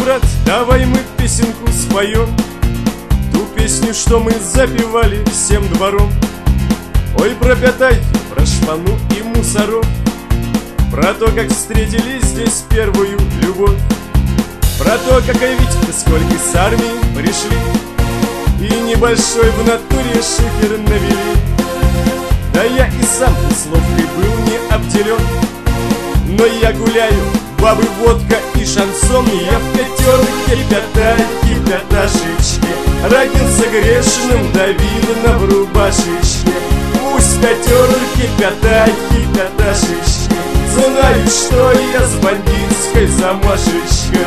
брат, давай мы песенку споем, ту песню, что мы запевали всем двором. Ой, про пятахи, про шпану и мусоров, про то, как встретили здесь первую любовь, про то, как Витька сколько с армии пришли и небольшой в натуре шухер навели. Да я и сам условкой был не обделен, но я гуляю, бабы, водка и шансон. Я в пятерке пятахи, пяташечки, родился грешным, да видно в рубашечке. Пусть в пятерке пятахи, пяташечки знают, что я с бандитской замашечкой.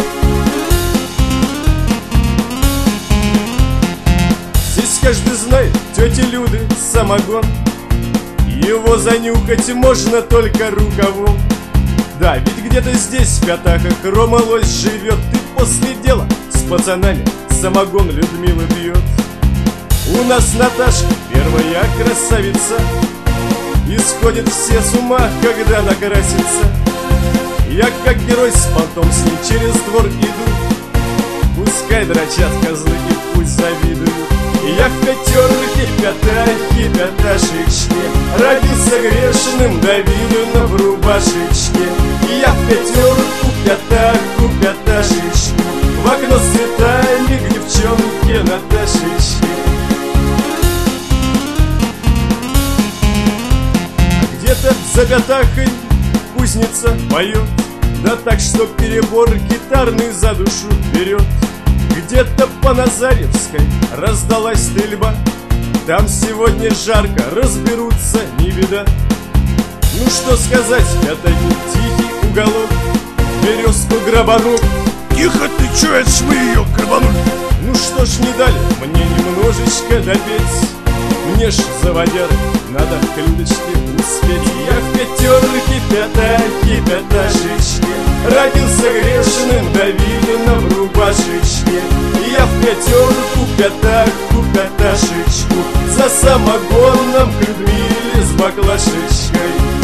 Здесь каждый знает тети Люды самогон, его занюхать можно только рукавом. Да, ведь где-то здесь в Пятахах Рома Лось живет, и после дела с пацанами самогон Людмила пьет. У нас Наташка первая красавица, и сходят все с ума, когда накрасится. Я как герой с понтом с ней через двор иду, пускай дрочат козлы и пусть завидуют. Я в пятерке пятахи, пяташечки, родился грешным, да видно в рубашечке. Я в пятерку пятаху, пяташечку, в окно с цветами к девчонке Наташечке. Где-то за Пятахой кузница поет, да так, что перебор гитарный за душу берет. Где-то по Назаревской раздалась стрельба, там сегодня жарко, разберутся, не беда. Ну что сказать, Пятахи, тихий уголок, березку грабанул. Тихо ты, чё, это ж мы её грабанули? Ну что ж, не дали мне немножечко допеть, мне ж заводят, надо к Людочке успеть. Я в пятерке пятахи, пяташечки, родился грешным, да видно в рубашечке. Я в пятерку пятаху, пяташечку, за самогоном к Людмиле с баклашечкой.